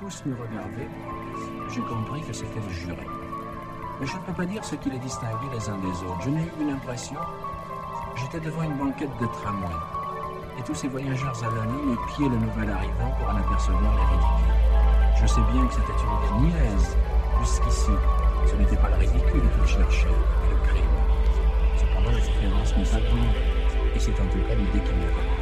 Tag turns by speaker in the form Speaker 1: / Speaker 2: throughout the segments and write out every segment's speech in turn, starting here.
Speaker 1: tous nous regardaient, j'ai compris que c'était le juré. Mais je ne peux pas dire ce qui les distinguait les uns des autres. Je n'ai eu une impression. J'étais devant une banquette de tramway. Et tous ces voyageurs anonymes épiaient le nouvel arrivant pour en apercevoir les ridicules. Je sais bien que c'était une niaise, puisqu'ici, ce n'était pas le ridicule qu'ils cherchaient, mais le crime. Cependant, la différence n'est pas grande, et c'est en tout cas l'idée qui me rend.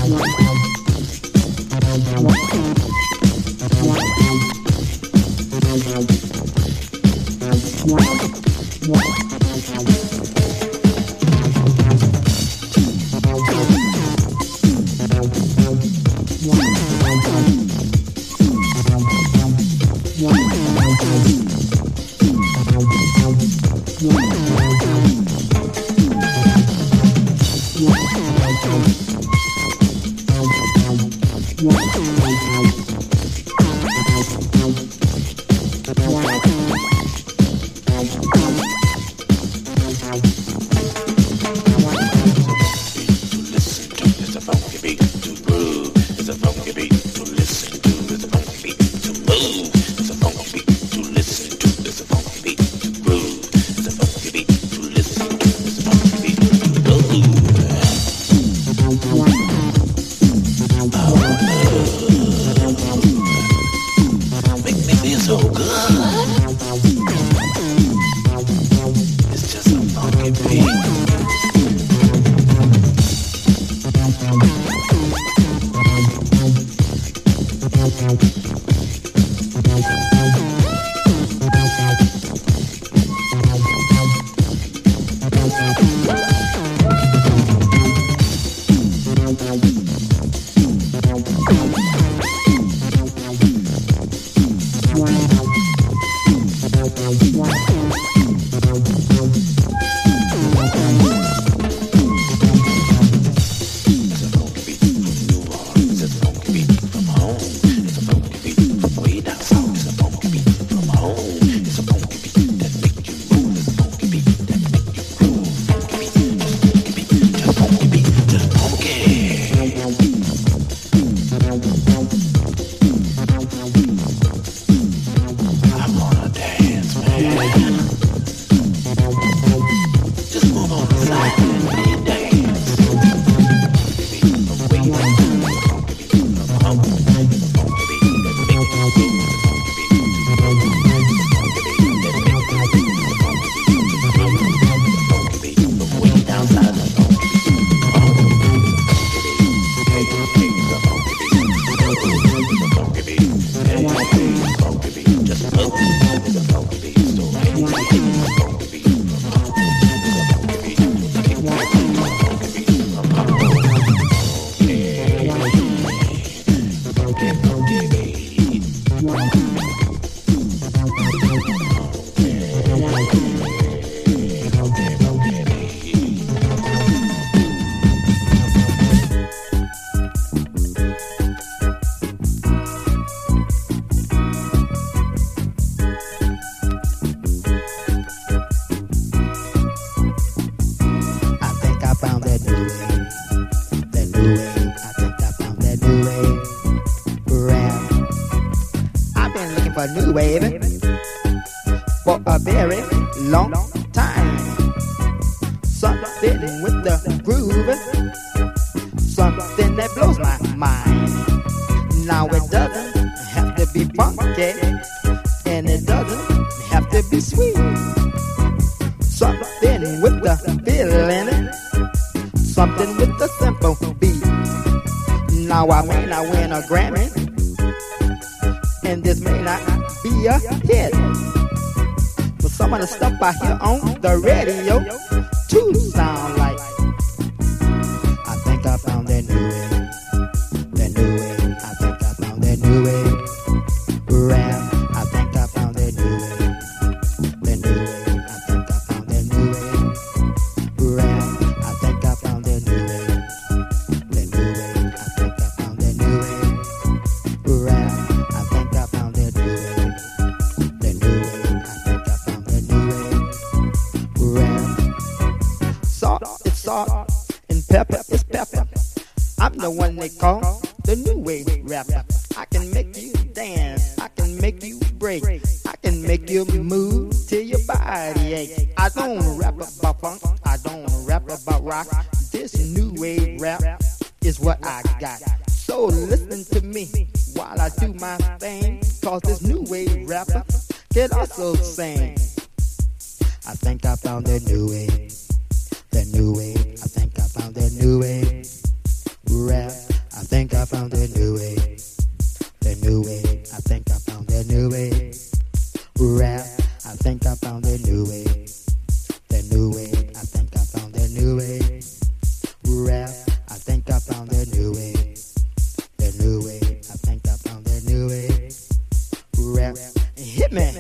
Speaker 2: By here on the radio to sound like I think I found that new way, I think I found that new way, rap, I think I found that new way, I think I found that new way, rap, I think I found that new way, I think I found that new way, rap, I think I found that new way. Salt and pepper, it's pepper. I'm the one they call the new wave rapper. I can make you dance, I can make you break, I can make you move till your body ache. I don't rap about funk, I don't rap about rock. This new wave rap is what I got. So listen to me while I do my thing, cause this new wave rapper can also sing. I think I found that new wave. That new way, I think I found that new way. Rap, think I found a new way. The new way. I think I found a new way. Rap. I think I found a new way. The new way. I think I found a new way. Rap. I think I found a new way. The new way. I think I found a new way. Rap. Hit me.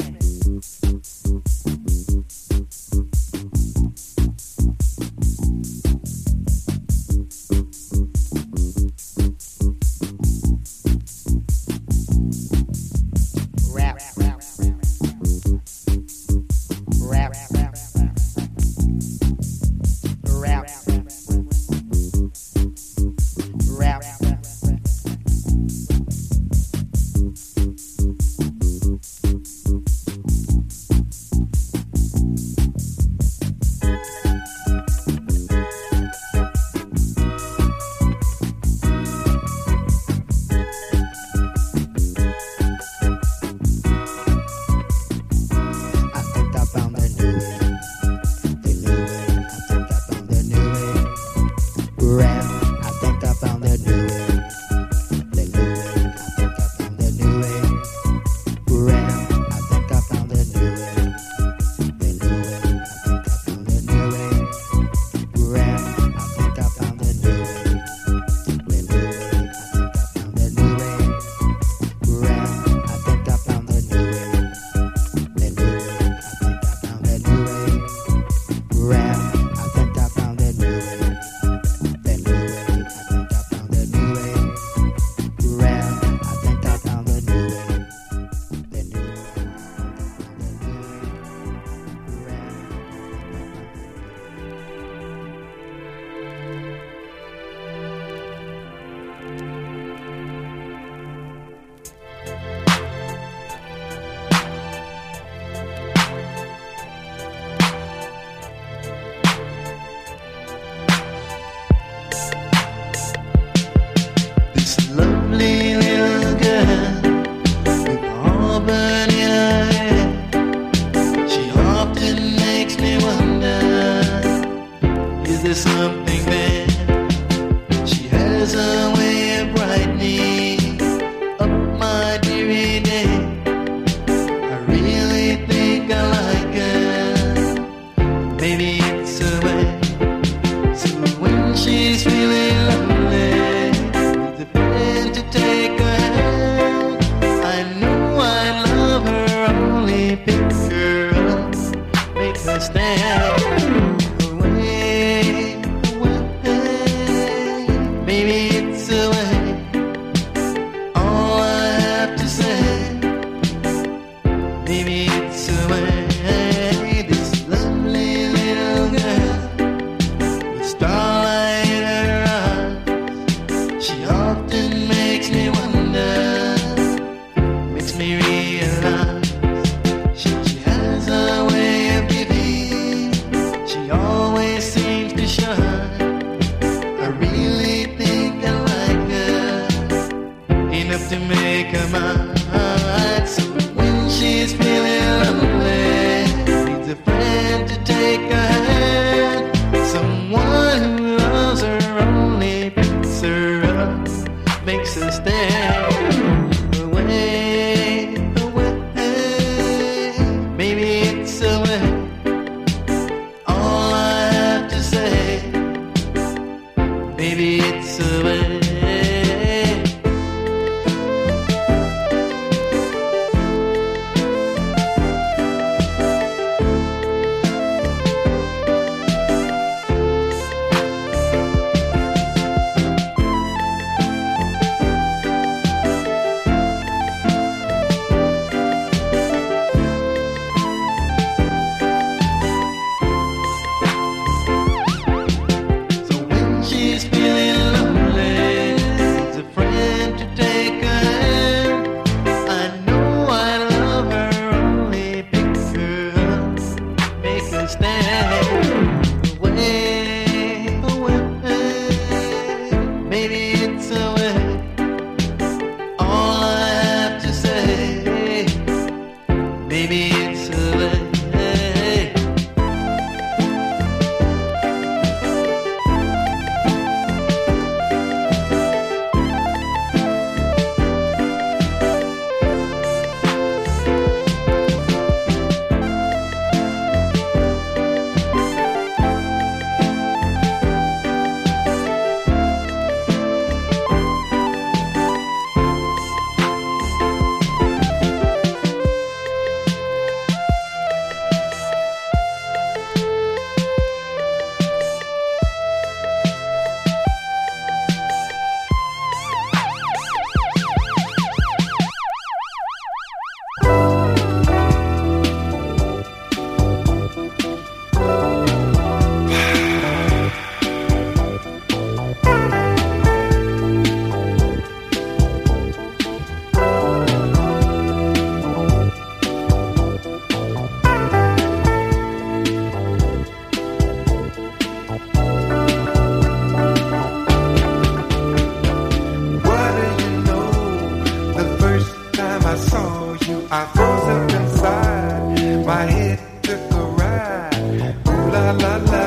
Speaker 3: I froze up inside. My head took a ride. Ooh la la la.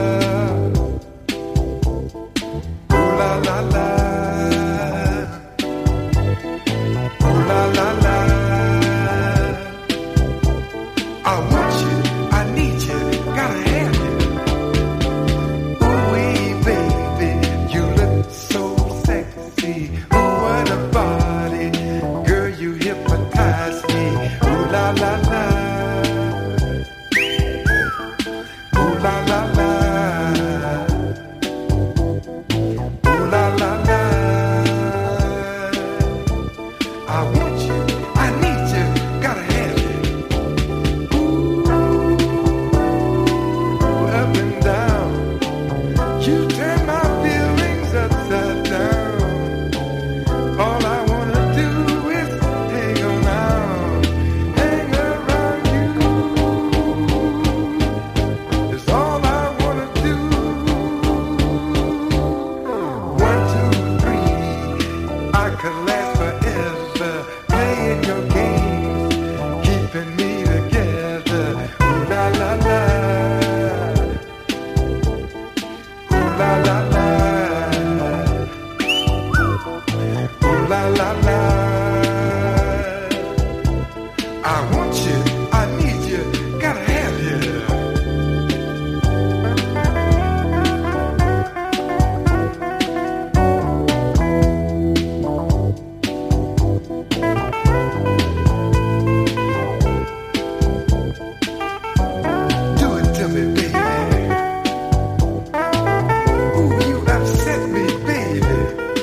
Speaker 3: Ooh la la la. Ooh la la la. I want you, I need you, gotta have you. Ooh wee baby, you look so sexy. Ooh what a body, girl you hypnotize me. Ooh la la la. Ooh la la la. Ooh la la la. I want you, I need you, gotta have you. Ooh, up and down. You turn my feelings upside down. All I wanna do is hang around you. It's all I wanna do. 1, 2, 3, I could last forever, playing your games, keeping me together. Ooh la la la. Ooh la la la. Ooh la la la. I want you, I need you, gotta have you. Do it to me, baby. Ooh, you upset me, baby.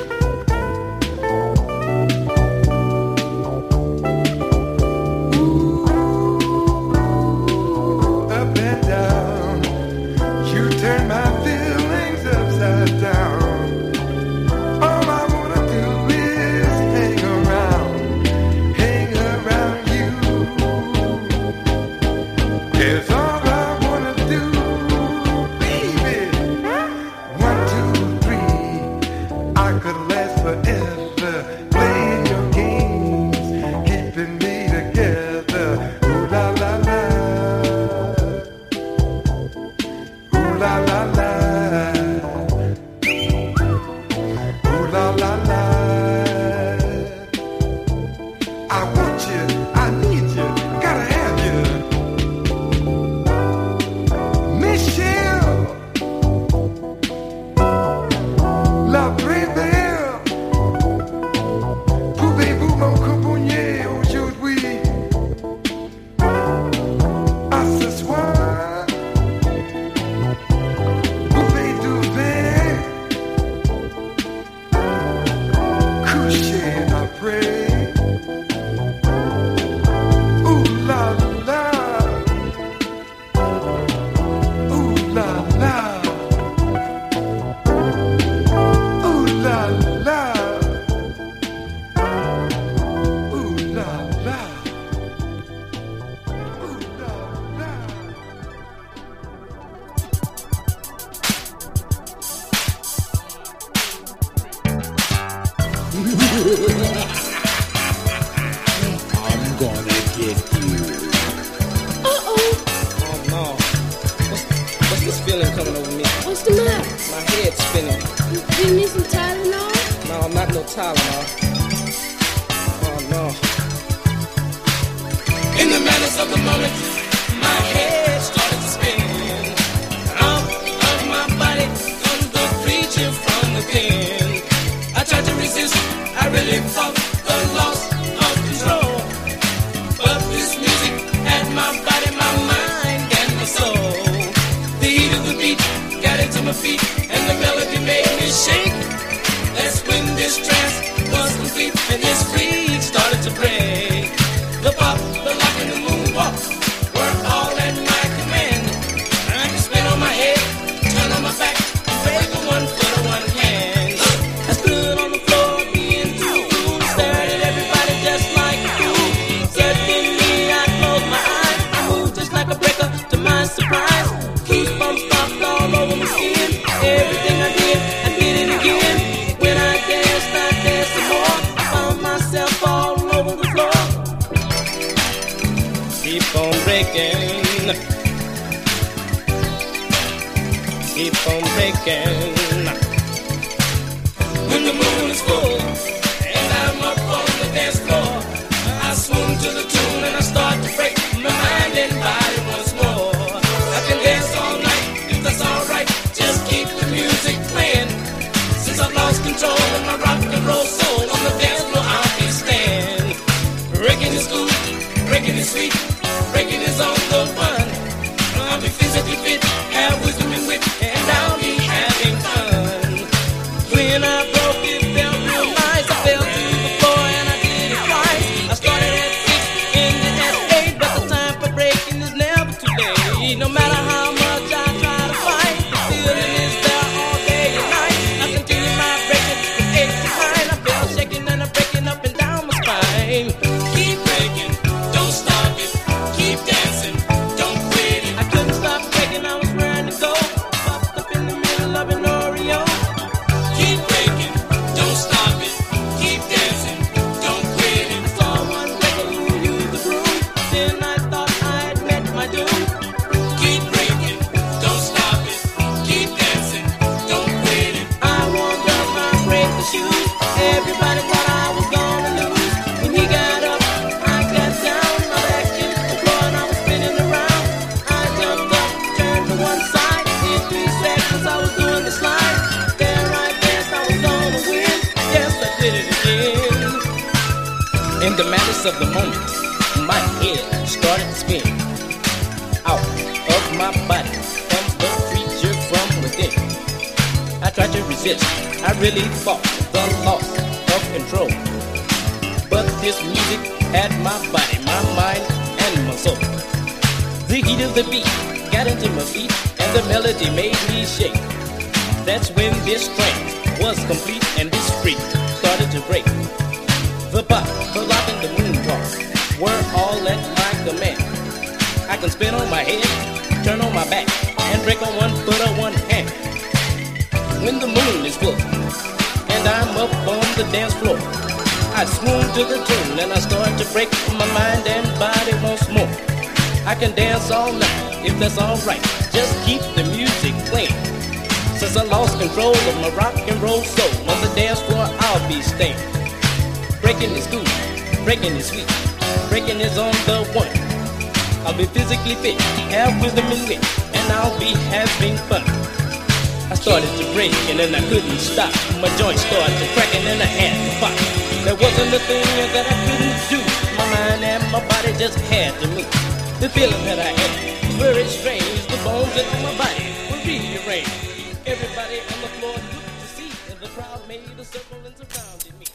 Speaker 3: Ooh, up and down. You turn my feelings upside down. All I wanna do is hang around you. It's all I wanna do, baby. 1, 2, 3, I could last forever, playing your games, keeping me together. Ooh la la la. Ooh la la la. Ooh la la la. I want you, I need you, gotta have you. Michelle, la prévère, pouvez-vous m'accompagner aujourd'hui à ce soir? Bouffée d'ouvert, coucher après. Ooh la la. Ooh la la. Ooh la la. Ooh la la. Ooh la la.
Speaker 4: I'm gonna get you.
Speaker 5: Oh no. What's this feeling coming over me?
Speaker 6: What's the matter?
Speaker 5: My head's spinning.
Speaker 6: You need some Tylenol?
Speaker 5: No, I'm not no Tylenol. Oh no. In the madness of the moment, my head started to spin. Out of my body comes the creature from within. I tried to resist, I really fought the loss of control. But this music had my body, my mind, and my soul. The heat of the beat got into my feet, and the melody made me shake. That's when this trance was complete, and this freak started to break. The pop, the lock, and the moonwalk were all at my command. I could spin on my head, turn on my back, and break with 1 foot or 1 hand. I stood on the floor, being too cool, stared at everybody just like a fool. Suddenly I closed my eyes, I moved just like a breaker to my surprise. Goosebumps popped all over my skin. Everything I did it again. When I danced some more. I found myself all over the floor. breaking. Keep on breaking. When the moon is full and I'm up on the dance floor, I swoon to the tune and I start to break my mind and body once more. I can dance all night if that's alright. Just keep the music playing. Since I've lost control of my rock and roll soul, on the dance floor I'll be staying. Breaking is good, breaking is sweet, breaking is on the fun. I'll be physically fit, have wisdom and wit, and I'll be having fun. When I broke it felt real nice. I fell to the floor and I did it twice. I started at 6, ended at 8, but the time for breaking is never too late. No matter how much I try to fight, the feeling is there all day and night. I continue my breaking from 8 to 9. I feel shaking and I'm breaking up and down my spine. Keep breaking, don't stop it. Keep dancing, don't quit it. I couldn't stop breaking, I was ready to go. Popped up in the middle of an Oreo. Keep breaking, don't stop it. Keep dancing, don't quit it. I saw one breaker who used the broom. Then I thought I had met my doom. Keep breaking, don't stop it. Keep dancing, don't quit it. I warmed up my break the shoes. Everybody thought I was gonna lose. When he got up, I got down. My back hit the floor and I was spinning around. I jumped up, turned to one side. In 3 seconds I was doing the slide. There I guessed I was gonna win. Yes, I did it again. In the madness of the moment, my head started to spin. Out of my body comes the creature from within. I tried to resist. I really fought the loss of control. But this music had my body, my mind, and my soul. The heat of the beat got into my feet, and the melody made me shake. That's when this trance was complete, and this freak started to break. The pop, the rock, and the moonwalk were all at my command. I can spin on my head, turn on my back, and break on one foot or one hand. When the moon is full and I'm up on the dance floor, I swoon to the tune and I start to break my mind and body once more. I can dance all night if that's alright. Just keep the music playing. Since I lost control of my rock and roll soul, on the dance floor I'll be staying. Breaking is good, breaking is sweet, breaking is on the one. I'll be physically fit, have wisdom and wit, and I'll be having fun. I started to break and then I couldn't stop. My joints started to cracking and I had to pop. There wasn't a thing that I couldn't do. My mind and my body just had to move. The feeling that I had was very strange. The bones in my body were rearranged. Everybody on the floor looked to see, and the crowd made a circle and surrounded me.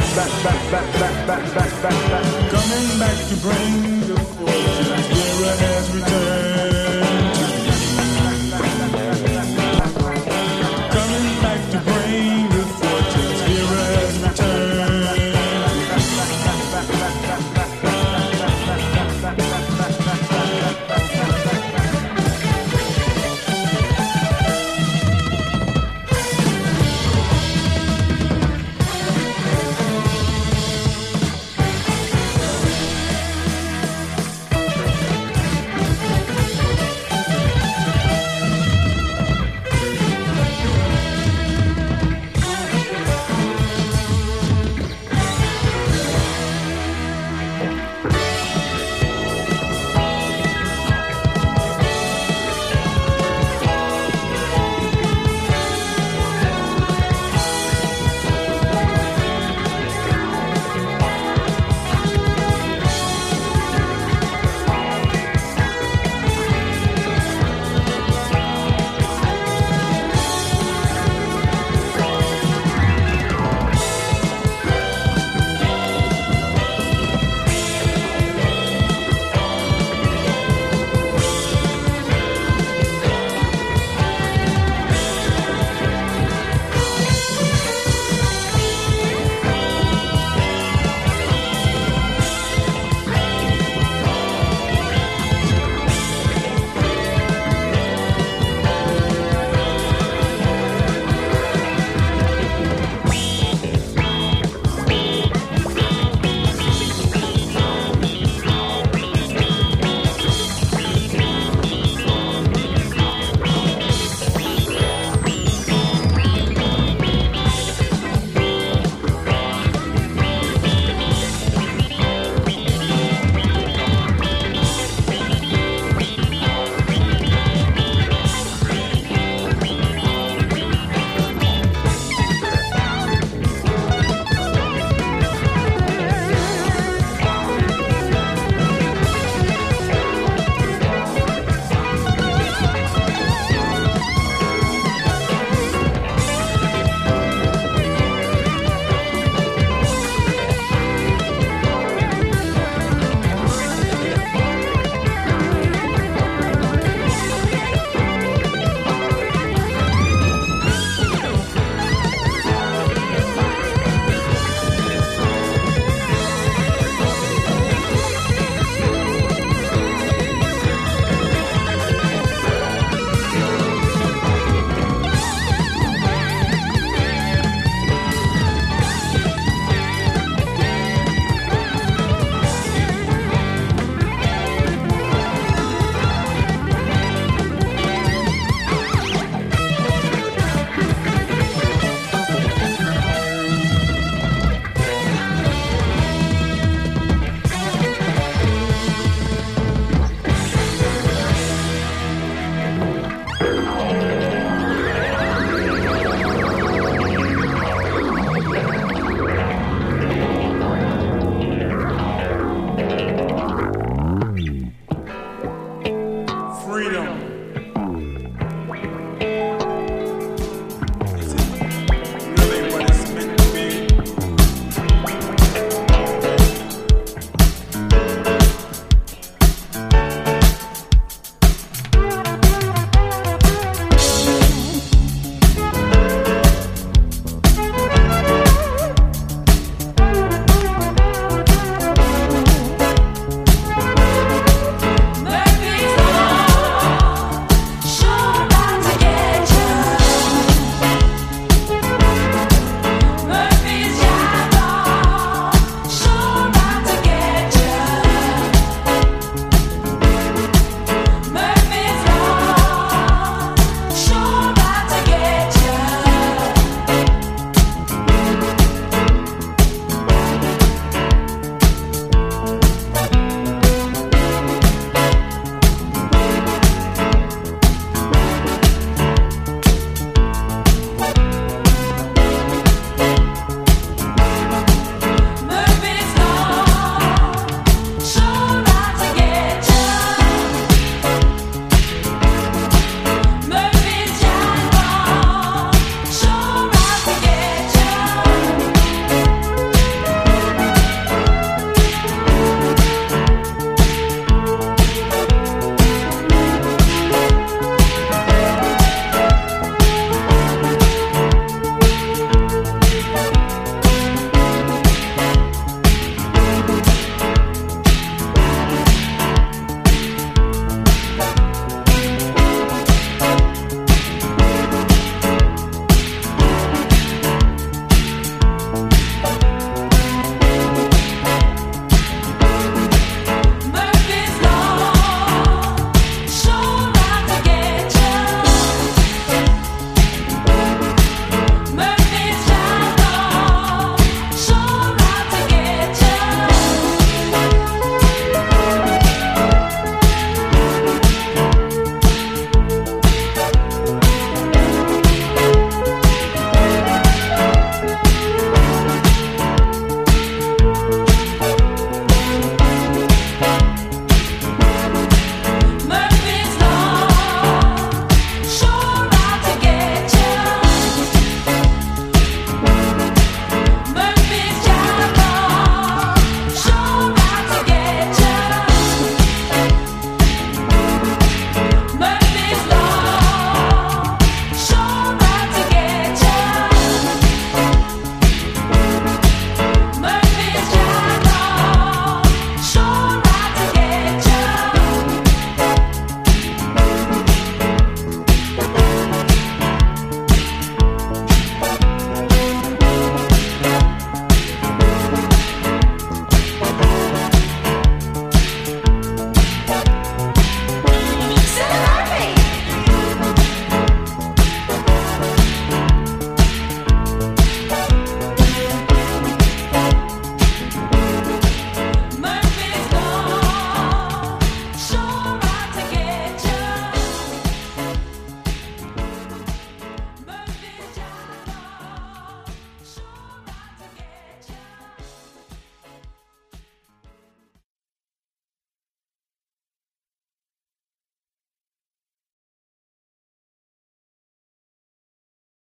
Speaker 7: Coming back to bring the fortune, Vera has returned.